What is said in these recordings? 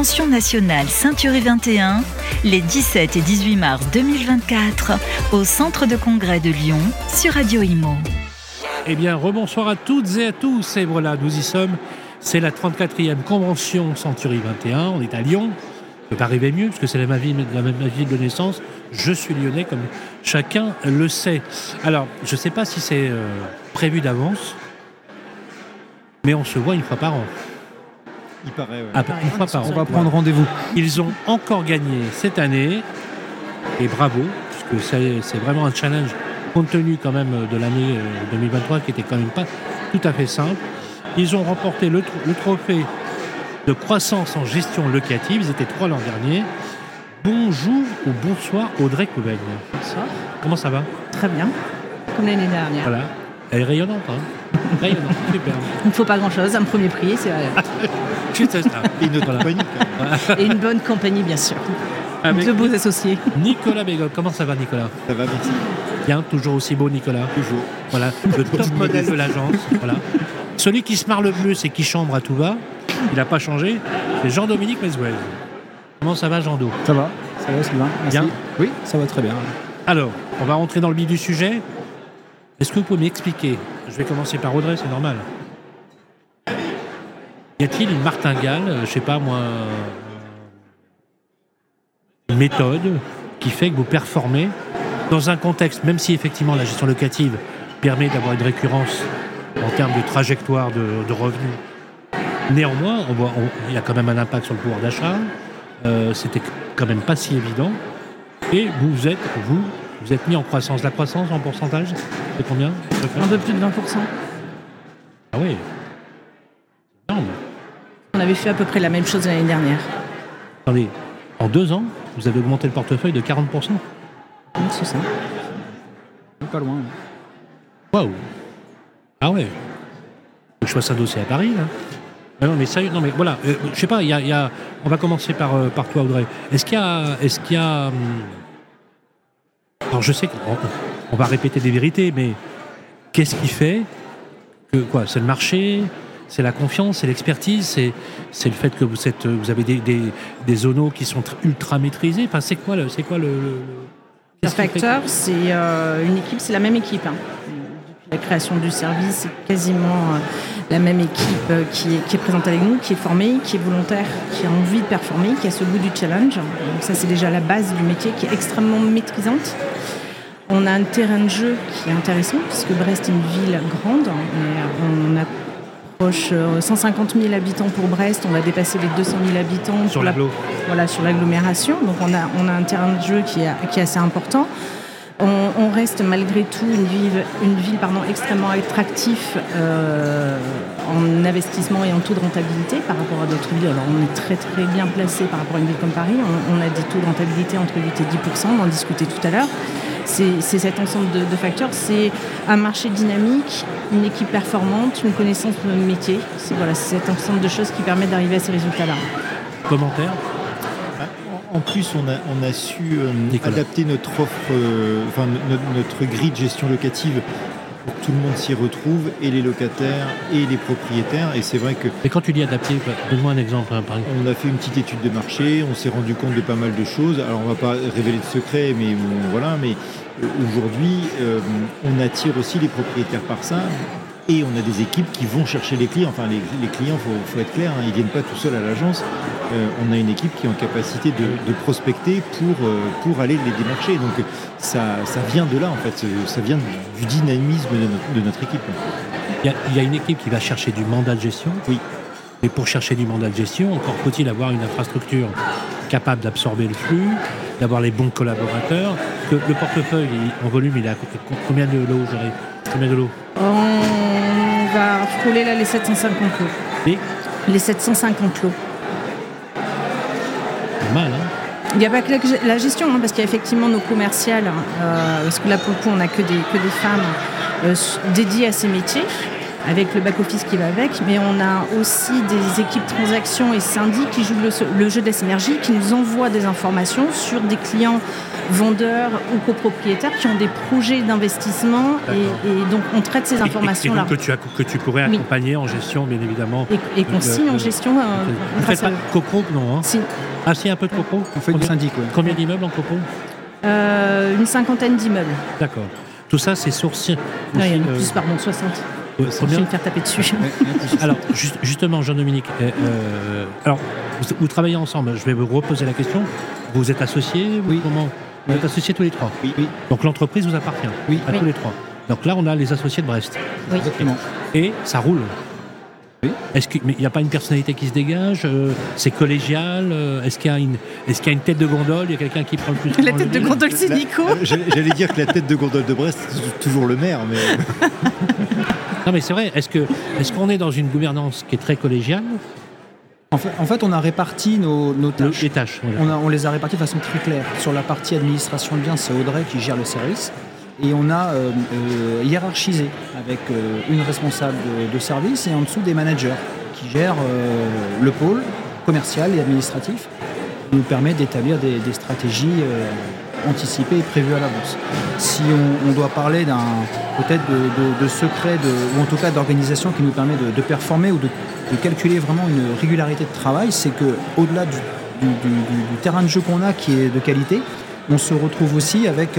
Convention nationale Ceinturie 21, les 17 et 18 mars 2024, au Centre de Congrès de Lyon, sur Radio Imo. Eh bien, rebonsoir à toutes et à tous. Et voilà, nous y sommes. C'est la 34e Convention Ceinturie 21. On est à Lyon. Ça ne peut pas arriver mieux, parce que c'est ma ville de naissance. Je suis lyonnais, comme chacun le sait. Alors, je ne sais pas si c'est prévu d'avance, mais on se voit une fois par an. Il paraît, ouais. Une fois par an. On va prendre rendez-vous. Ils ont encore gagné cette année, et bravo, puisque c'est vraiment un challenge, compte tenu quand même de l'année 2023, qui était quand même pas tout à fait simple. Ils ont remporté le trophée de croissance en gestion locative. Ils étaient 3 l'an dernier. Bonjour ou bonsoir Audrey Couvagne. Bonsoir. Comment ça va ? Très bien, comme l'année dernière. Voilà. Elle est rayonnante, hein. Rayonnante, super. Il ne faut pas grand-chose, un premier prix, c'est vrai. Juste ça. Et une autre compagnie. Et une bonne compagnie, bien sûr. Avec de beaux associés. Nicolas Bégoc. Comment ça va, Nicolas ? Ça va, merci. Bien, toujours aussi beau, Nicolas. Toujours. Voilà, le top modèle de l'agence. Voilà. Celui qui se marre le plus et qui chambre à tout va, il n'a pas changé, c'est Jean-Dominique Mesouez. Comment ça va, Jean-Do ? Ça va Sylvain, merci. Bien. Oui, ça va très bien. Alors, on va rentrer dans le vif du sujet. Est-ce que vous pouvez m'expliquer ? Je vais commencer par Audrey, c'est normal. Y a-t-il une martingale, je sais pas moi, une méthode qui fait que vous performez dans un contexte, même si effectivement la gestion locative permet d'avoir une récurrence en termes de trajectoire de revenus. Néanmoins, il y a quand même un impact sur le pouvoir d'achat. C'était quand même pas si évident. Et vous êtes mis en croissance. La croissance en pourcentage, c'est combien ? Un peu plus de 20%. Ah oui. C'est énorme. On avait fait à peu près la même chose l'année dernière. Attendez, en 2 ans, vous avez augmenté le portefeuille de 40%. C'est ça. Pas loin. Waouh. Ah ouais. Je choisis un dossier à Paris, là. Ah non, mais sérieux, non, mais voilà. Je sais pas, on va commencer par toi, Audrey. Est-ce qu'il y a alors, je sais qu'on va répéter des vérités, mais qu'est-ce qui fait que, quoi, c'est le marché, c'est la confiance, c'est l'expertise, c'est le fait que vous avez des zonos qui sont ultra maîtrisés. Enfin, c'est quoi le facteur, c'est une équipe, c'est la même équipe. Hein. Depuis la création du service, c'est quasiment la même équipe qui est présente avec nous, qui est formée, qui est volontaire, qui a envie de performer, qui a ce goût du challenge. Donc ça, c'est déjà la base du métier qui est extrêmement maîtrisante. On a un terrain de jeu qui est intéressant, puisque Brest est une ville grande. On approche 150 000 habitants pour Brest, on va dépasser les 200 000 habitants sur l'agglomération. Donc on a un terrain de jeu qui est assez important. On reste malgré tout une ville extrêmement attractive en investissement et en taux de rentabilité par rapport à d'autres villes. Alors on est très très bien placé par rapport à une ville comme Paris. On a des taux de rentabilité entre 8 et 10%, on en discutait tout à l'heure. C'est cet ensemble de facteurs. C'est un marché dynamique, une équipe performante, une connaissance de notre métier. C'est cet ensemble de choses qui permettent d'arriver à ces résultats-là. Commentaire ? En plus, on a su adapter notre offre, notre grille de gestion locative pour que tout le monde s'y retrouve, et les locataires et les propriétaires. Et c'est vrai que... Mais quand tu dis adapter, donne-moi un exemple. Par exemple. On a fait une petite étude de marché, on s'est rendu compte de pas mal de choses. Alors on ne va pas révéler de secrets, mais voilà. Mais aujourd'hui, on attire aussi les propriétaires par ça. Et on a des équipes qui vont chercher les clients. Enfin, les clients, faut être clair, hein, ils ne viennent pas tout seuls à l'agence. On a une équipe qui est en capacité de prospecter pour aller les démarcher. Donc ça vient de là, en fait. Ça vient du dynamisme de notre équipe. Il y a une équipe qui va chercher du mandat de gestion. Oui. Et pour chercher du mandat de gestion, encore faut-il avoir une infrastructure capable d'absorber le flux, d'avoir les bons collaborateurs. Que le portefeuille, en volume, il a combien de lots, j'aurais ? Combien de lots ? On va frôler là les 750 lots. Et les 750 lots. Pas mal, hein ? Il n'y a pas que la gestion, parce qu'il y a effectivement nos commerciales, parce que là, pour le coup, on n'a que des femmes dédiées à ces métiers. avec le back-office qui va avec, mais on a aussi des équipes transactions et syndics qui jouent le jeu de la synergie, qui nous envoient des informations sur des clients vendeurs ou copropriétaires qui ont des projets d'investissement et donc on traite ces informations-là. Et donc que tu pourrais accompagner en gestion, bien évidemment. Et qu'on signe en gestion. Vous ne faites pas de copro, non, hein? Si. Ah si, un peu de copro. On fait du syndic, oui. Combien d'immeubles en copro? Une 50aine d'immeubles. D'accord. Tout ça, c'est sourcé. Non, il y en a plus, pardon, 60. Je vais me faire taper dessus. Alors, justement, Jean-Dominique, alors, vous travaillez ensemble. Je vais vous reposer la question. Vous êtes associés? Oui. Comment? Vous êtes associés tous les trois? Oui. Donc, l'entreprise vous appartient? Oui. À tous les trois. Donc là, on a les associés de Brest. Oui. Exactement. Et ça roule. Oui. Mais il n'y a pas une personnalité qui se dégage? C'est collégial? Est-ce qu'il y a une tête de gondole? Il y a quelqu'un qui prend le plus? La tête de gondole, c'est Nico. J'allais dire que la tête de gondole de Brest, c'est toujours le maire, mais... Non, mais c'est vrai. Est-ce qu'on est dans une gouvernance qui est très collégiale? En fait, on a réparti nos tâches. Les tâches. On les a réparties de façon très claire. Sur la partie administration de biens, c'est Audrey qui gère le service. Et on a hiérarchisé avec une responsable de service et en dessous des managers qui gèrent le pôle commercial et administratif, qui nous permet d'établir des stratégies anticipées et prévues à l'avance. Si on doit parler peut-être de secret, ou en tout cas d'organisation qui nous permet de performer ou de calculer vraiment une régularité de travail, c'est qu'au-delà du terrain de jeu qu'on a qui est de qualité, on se retrouve aussi avec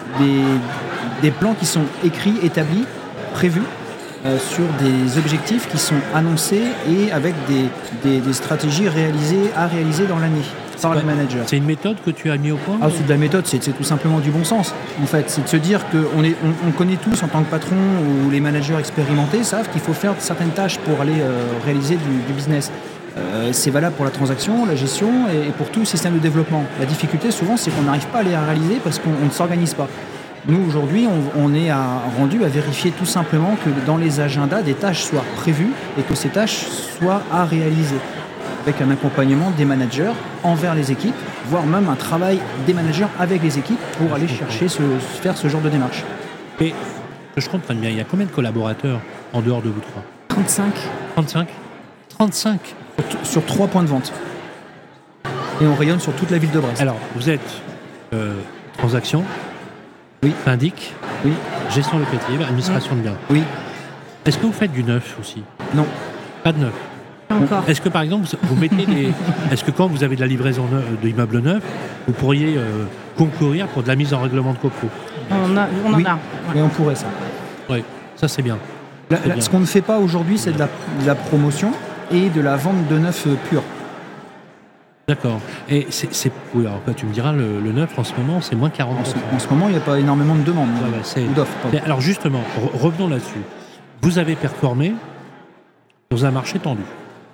des plans qui sont écrits, établis, prévus, sur des objectifs qui sont annoncés et avec des stratégies à réaliser dans l'année par les managers. C'est une méthode que tu as mis au point? C'est de la méthode, c'est tout simplement du bon sens. En fait, c'est de se dire qu'on connaît tous en tant que patron ou les managers expérimentés savent qu'il faut faire certaines tâches pour aller réaliser du business. C'est valable pour la transaction, la gestion et pour tout le système de développement. La difficulté souvent c'est qu'on n'arrive pas à les réaliser parce qu'on ne s'organise pas. Nous aujourd'hui on est rendu à vérifier tout simplement que dans les agendas des tâches soient prévues et que ces tâches soient à réaliser avec un accompagnement des managers envers les équipes, voire même un travail des managers avec les équipes pour aller faire ce genre de démarche. Et que je comprenne bien, il y a combien de collaborateurs en dehors de vous trois? 35. 35? 35 sur 3 points de vente. Et on rayonne sur toute la ville de Brest. Alors, vous êtes transaction, oui. syndic, oui. gestion locative, administration de biens. Oui. Est-ce que vous faites du neuf aussi? Non. Pas de neuf? Encore. Est-ce que par exemple, vous mettez est-ce que quand vous avez de la livraison d'immeubles neufs, vous pourriez concourir pour de la mise en règlement de copro? On en a. Oui, on pourrait ça. Oui, ça c'est bien. Ce qu'on ne fait pas aujourd'hui, c'est de la promotion et de la vente de neuf pur. D'accord. Et oui, alors tu me diras, le neuf en ce moment, c'est moins 40%. En ce moment, il n'y a pas énormément de demandes ou d'offres. Alors justement, revenons là-dessus. Vous avez performé dans un marché tendu.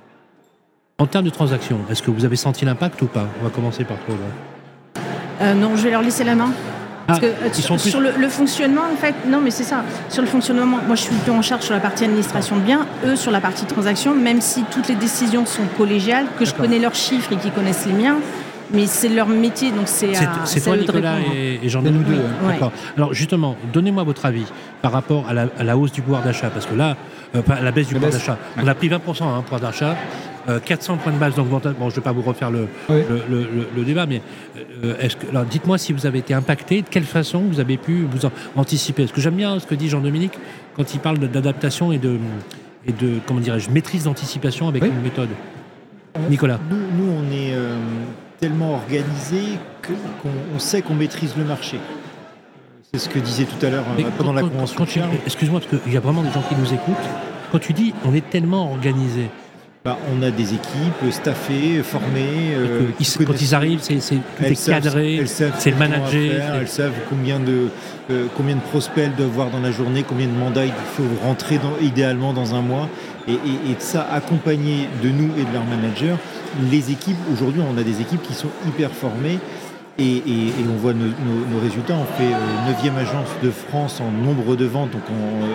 En termes de transactions, est-ce que vous avez senti l'impact ou pas? On va commencer par toi. Non, je vais leur laisser la main. Parce que sur le fonctionnement, en fait, non, mais c'est ça. Sur le fonctionnement, moi, je suis plutôt en charge sur la partie administration de biens, eux sur la partie transaction, même si toutes les décisions sont collégiales, que je connais leurs chiffres et qu'ils connaissent les miens, mais c'est leur métier, donc c'est toi, Nicolas et Jean-Dominique. Oui. D'accord. Alors justement, donnez-moi votre avis par rapport à la hausse du pouvoir d'achat, parce que là, à la baisse du pouvoir d'achat, on a pris 20% pouvoir d'achat. 400 points de base d'augmentation. Bon, je ne vais pas vous refaire le débat, mais alors dites-moi si vous avez été impacté, de quelle façon vous avez pu vous anticiper. Parce que j'aime bien ce que dit Jean-Dominique quand il parle d'adaptation et de comment dirais-je, maîtrise d'anticipation avec une méthode. Nicolas. Nous on est tellement organisé qu'on sait qu'on maîtrise le marché. C'est ce que disait tout à l'heure pendant la convention. Excuse-moi, parce qu'il y a vraiment des gens qui nous écoutent. Quand tu dis on est tellement organisé, on a des équipes staffées, formées. Quand ils arrivent, tout est cadré, c'est managé. Elles savent combien de prospects elles doivent voir dans la journée, combien de mandats il faut rentrer idéalement dans un mois. Et de ça, accompagné de nous et de leurs managers, les équipes, aujourd'hui on a des équipes qui sont hyper formées. Et on voit nos résultats. On fait 9e agence de France en nombre de ventes, donc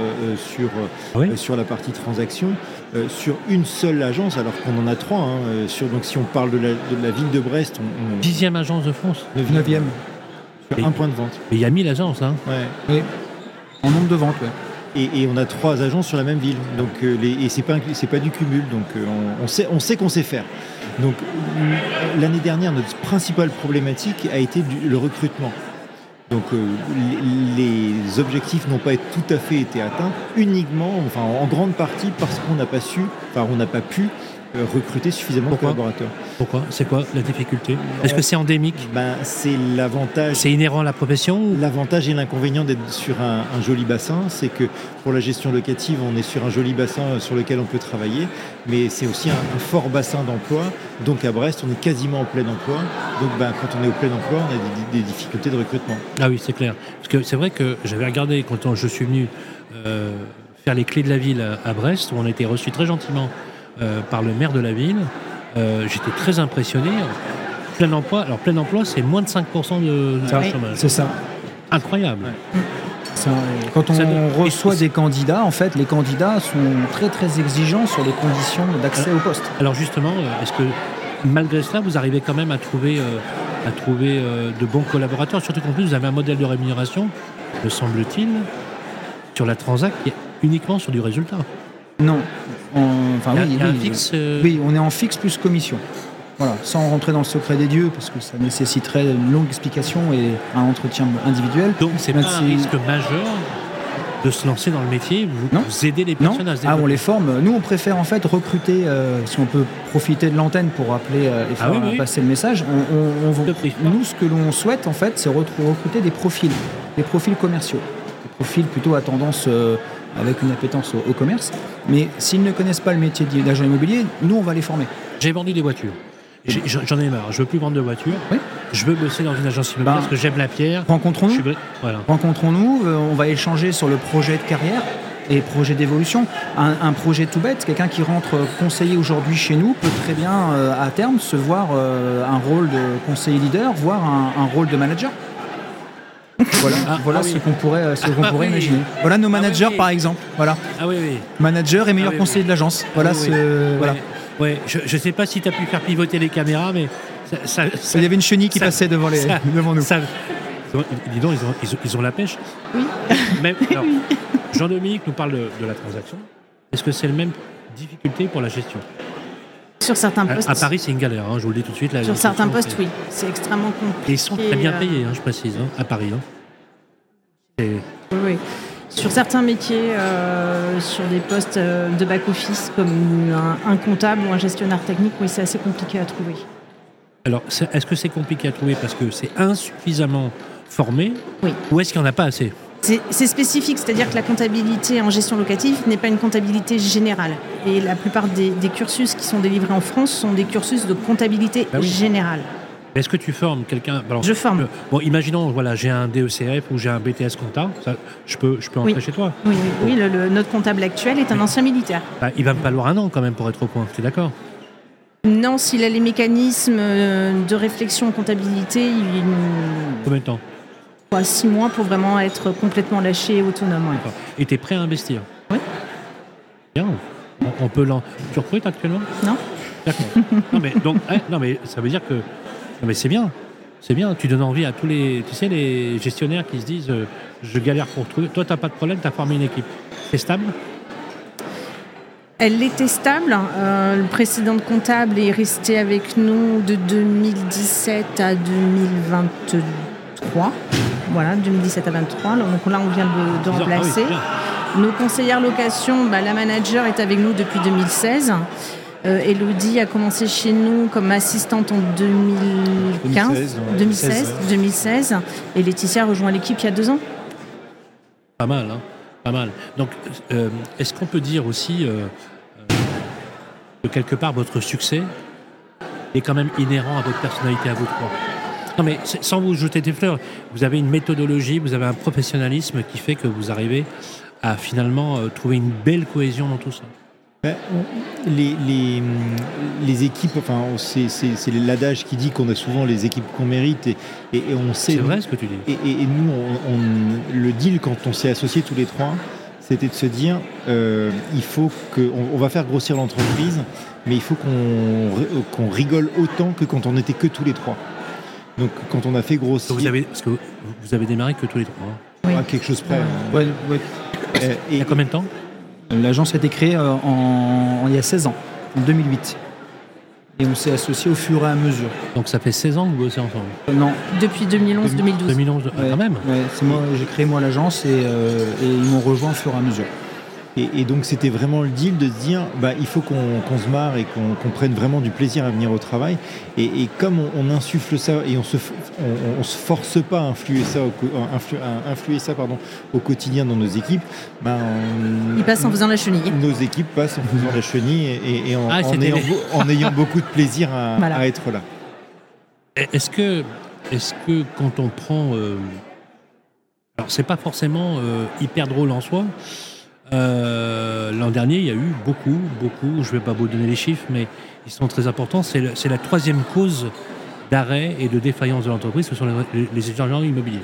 sur la partie transaction, sur une seule agence, alors qu'on en a 3. Donc si on parle de la ville de Brest, 10e agence de France, 9e sur un point de vente. Et il y a 1000 agences. Ouais. Oui. En nombre de ventes, oui. Et on a 3 agences sur la même ville. Donc, et c'est pas du cumul. Donc on sait qu'on sait faire. Donc l'année dernière, notre principale problématique a été le recrutement. Donc les objectifs n'ont pas tout à fait été atteints, uniquement, enfin en grande partie parce qu'on n'a pas pu recruter suffisamment de collaborateurs. Pourquoi ? C'est quoi la difficulté ? Est-ce que c'est endémique ? C'est l'avantage. C'est inhérent à la profession ou... L'avantage et l'inconvénient d'être sur un joli bassin, c'est que pour la gestion locative, on est sur un joli bassin sur lequel on peut travailler, mais c'est aussi un fort bassin d'emploi. Donc à Brest, on est quasiment en plein emploi. Donc quand on est au plein emploi, on a des difficultés de recrutement. Ah oui, c'est clair. Parce que c'est vrai que j'avais regardé quand je suis venu faire les clés de la ville à Brest, où on a été reçus très gentiment par le maire de la ville. J'étais très impressionné. Plein emploi, alors plein emploi, c'est moins de 5% de chômage. C'est ça. Incroyable. Ouais. Ça, quand on reçoit des candidats, en fait, les candidats sont très très exigeants sur les conditions d'accès au poste. Alors justement, est-ce que malgré cela, vous arrivez quand même à trouver de bons collaborateurs, surtout qu'en plus vous avez un modèle de rémunération, me semble-t-il, sur la Transac qui est uniquement sur du résultat. Non. Oui, on est en fixe plus commission. Voilà, sans rentrer dans le secret des dieux, parce que ça nécessiterait une longue explication et un entretien individuel. Donc c'est pas un risque majeur de se lancer dans le métier, vous aidez les personnes à se développer. On les forme. Nous, on préfère en fait recruter, si on peut profiter de l'antenne pour appeler et faire passer le message. Nous, ce que l'on souhaite en fait, c'est recruter des profils commerciaux, des profils plutôt à tendance avec une appétence au commerce. Mais s'ils ne connaissent pas le métier d'agent immobilier, nous, on va les former. J'ai vendu des voitures. J'en ai marre. Je veux plus vendre de voitures. Oui. Je veux bosser dans une agence immobilière parce que j'aime la pierre. Rencontrons-nous. Rencontrons-nous. On va échanger sur le projet de carrière et projet d'évolution. Un projet tout bête. Quelqu'un qui rentre conseiller aujourd'hui chez nous peut très bien, à terme, se voir un rôle de conseiller leader, voire un rôle de manager. Voilà ce qu'on pourrait imaginer. Voilà nos managers, par exemple. Voilà. Manager et meilleur conseiller de l'agence. Voilà. Ouais, je sais pas si tu as pu faire pivoter les caméras, mais ça il y avait une chenille qui passait devant nous. Dis donc, ils ont la pêche. Oui. Alors, Jean-Dominique nous parle de la transaction. Est-ce que c'est la même difficulté pour la gestion ? Sur certains postes. À Paris, c'est une galère, je vous le dis tout de suite. Sur certains postes, oui. C'est extrêmement compliqué. Et ils sont très bien payés, je précise, à Paris. Oui. Sur certains métiers, sur des postes de back-office, comme un comptable ou un gestionnaire technique, oui, c'est assez compliqué à trouver. Alors, est-ce que c'est compliqué à trouver parce que c'est insuffisamment formé ? Oui. Ou est-ce qu'il n'y en a pas assez ? C'est spécifique, c'est-à-dire que la comptabilité en gestion locative n'est pas une comptabilité générale. Et la plupart des cursus qui sont délivrés en France sont des cursus de comptabilité générale. Est-ce que tu formes quelqu'un ? Je forme. Imaginons, j'ai un DECF ou j'ai un BTS compta, ça, je peux entrer chez toi. Oui, notre comptable actuel est un ancien militaire. Il va me falloir 1 an quand même pour être au point, tu es d'accord ? Non, s'il a les mécanismes de réflexion en comptabilité, Combien de temps ? 6 mois pour vraiment être complètement lâché et autonome. Ouais. Et tu es prêt à investir ? Oui. Bien. On peut Tu recrutes actuellement ? Non. D'accord. non mais ça veut dire que... Non mais c'est bien. Tu donnes envie à tous les gestionnaires qui se disent je galère pour trouver. Toi, tu n'as pas de problème, tu as formé une équipe. C'est stable ? Elle était stable. Le précédent comptable est resté avec nous de 2017 à 2023. Voilà, 2017 à 2023. Donc là, on vient de remplacer. Nos conseillères location, la manager est avec nous depuis 2016. Elodie a commencé chez nous comme assistante en 2016. Et Laetitia a rejoint l'équipe il y a 2 ans. Pas mal, pas mal. Donc, est-ce qu'on peut dire aussi que quelque part votre succès est quand même inhérent à votre personnalité à vous trois ? Non mais sans vous jeter des fleurs, vous avez une méthodologie, vous avez un professionnalisme qui fait que vous arrivez à finalement trouver une belle cohésion dans tout ça. Les équipes, c'est l'adage qui dit qu'on a souvent les équipes qu'on mérite et on sait. C'est vrai ce que tu dis. Et nous, le deal quand on s'est associés tous les 3, c'était de se dire, il faut on va faire grossir l'entreprise, mais il faut qu'on rigole autant que quand on n'était que tous les 3. Donc quand on a fait grossir... Parce que vous avez démarré que tous les 3. Oui. Quelque chose près. Il y a combien de temps ? L'agence a été créée il y a 16 ans, en 2008. Et on s'est associés au fur et à mesure. Donc ça fait 16 ans que vous bossez ensemble ? Non. Depuis 2011-2012. 2011, quand même. Ouais, c'est moi, j'ai créé l'agence et ils m'ont rejoint au fur et à mesure. Et donc c'était vraiment le deal de se dire il faut qu'on se marre et qu'on prenne vraiment du plaisir à venir au travail. Et comme on insuffle ça et on se force pas à influer ça au quotidien dans nos équipes, ils passent en faisant la chenille. Nos équipes passent en faisant la chenille et en ayant beaucoup de plaisir à être là. Est-ce que quand on prend... alors c'est pas forcément hyper drôle en soi. L'an dernier, il y a eu beaucoup, je ne vais pas vous donner les chiffres, mais ils sont très importants. C'est la 3e cause d'arrêt et de défaillance de l'entreprise, ce sont les agents immobiliers.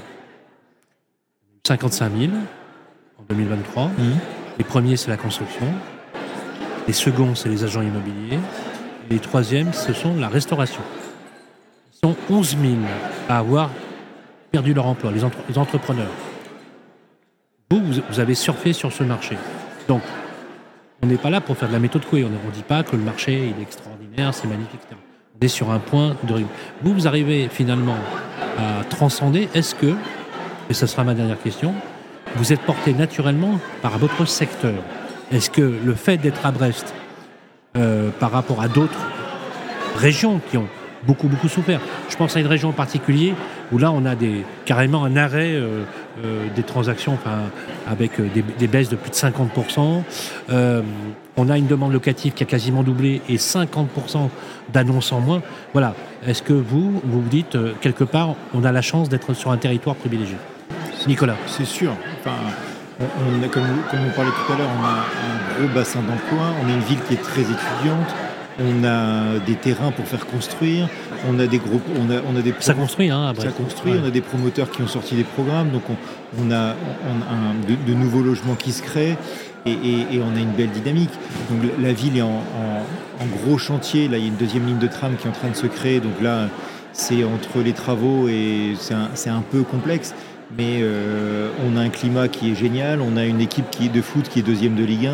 55 000 en 2023. Les premiers, c'est la construction. Les seconds, c'est les agents immobiliers. Et les troisièmes, ce sont la restauration. Ils sont 11 000 à avoir perdu leur emploi, les entrepreneurs. Vous avez surfé sur ce marché. Donc, on n'est pas là pour faire de la méthode Coué. On ne dit pas que le marché il est extraordinaire, c'est magnifique, etc. On est sur un point de rigueur. Vous arrivez finalement à transcender. Est-ce que, et ce sera ma dernière question, vous êtes porté naturellement par votre secteur ? Est-ce que le fait d'être à Brest, par rapport à d'autres régions qui ont beaucoup souffert, je pense à une région en particulier où là on a carrément un arrêt des transactions, avec des baisses de plus de 50%. On a une demande locative qui a quasiment doublé et 50% d'annonces en moins. Voilà. Est-ce que vous dites quelque part on a la chance d'être sur un territoire privilégié ? Nicolas. C'est sûr. Comme on parlait tout à l'heure, on a un gros bassin d'emploi, on a une ville qui est très étudiante. On a des terrains pour faire construire, on a des groupes, ça construit, après. Ça construit, ouais. On a des promoteurs qui ont sorti des programmes, donc on a de nouveaux logements qui se créent et on a une belle dynamique. Donc la ville est en gros chantier. Là, il y a une 2e ligne de tram qui est en train de se créer, donc là, c'est entre les travaux et c'est un peu complexe. Mais on a un climat qui est génial, on a une équipe de foot qui est 2e de Ligue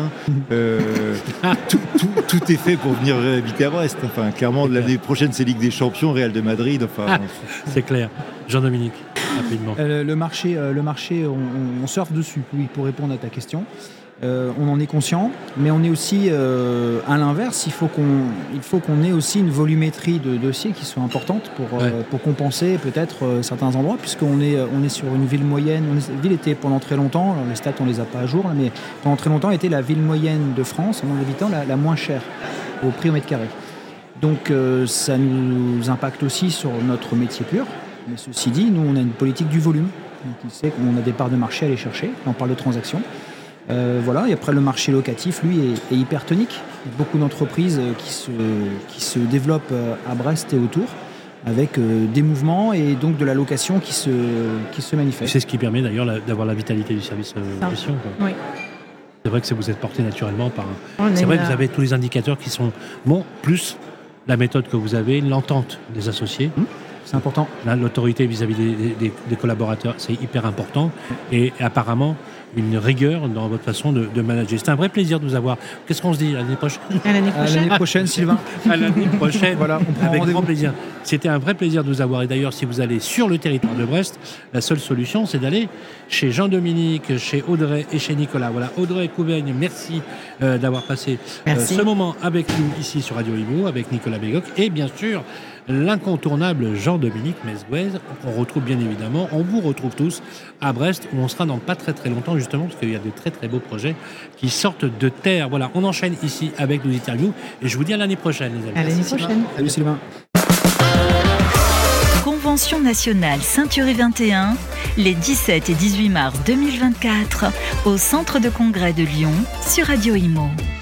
1. Tout est fait pour venir habiter à Brest. Clairement, l'année prochaine, c'est Ligue des Champions, Real de Madrid. C'est clair. Jean-Dominique, rapidement. Le marché, on surfe dessus, oui, pour répondre à ta question. On en est conscient, mais on est aussi, à l'inverse, il faut qu'on ait aussi une volumétrie de dossiers qui soit importante pour compenser peut-être certains endroits, puisqu'on est sur une ville moyenne. La ville était pendant très longtemps, alors les stats on les a pas à jour, mais pendant très longtemps était la ville moyenne de France, en nombre d'habitants, la moins chère au prix au mètre carré. Donc ça nous impacte aussi sur notre métier pur. Mais ceci dit, nous on a une politique du volume, qui sait qu'on a des parts de marché à aller chercher, on parle de transactions. Et après le marché locatif, lui, est hyper tonique. Il y a beaucoup d'entreprises qui se développent à Brest et autour, avec des mouvements et donc de la location qui se manifeste. C'est ce qui permet d'ailleurs d'avoir la vitalité du service gestion. Oui. C'est vrai que vous êtes porté naturellement par... C'est vrai que vous avez tous les indicateurs qui sont bons, plus la méthode que vous avez, l'entente des associés. C'est important. L'autorité vis-à-vis des collaborateurs, c'est hyper important. Et apparemment, une rigueur dans votre façon de manager. C'est un vrai plaisir de vous avoir. Qu'est-ce qu'on se dit à l'année prochaine ? À l'année prochaine, Sylvain. À l'année prochaine, voilà, on prend avec rendez-vous. grand plaisir. C'était un vrai plaisir de vous avoir. Et d'ailleurs, si vous allez sur le territoire de Brest, la seule solution, c'est d'aller chez Jean-Dominique, chez Audrey et chez Nicolas. Voilà, Audrey Couveigne, merci d'avoir passé ce moment avec nous ici sur Radio Imo, avec Nicolas Bégoc et bien sûr l'incontournable Jean-Dominique Mesguez, qu'on retrouve bien évidemment. On vous retrouve tous à Brest, où on sera dans pas très très longtemps justement, parce qu'il y a de très très beaux projets qui sortent de terre. Voilà, on enchaîne ici avec nos interviews et je vous dis à l'année prochaine, les amis. À l'année prochaine. Salut Sylvain. Convention nationale Ceinturie 21, les 17 et 18 mars 2024, au Centre de congrès de Lyon, sur Radio Imo.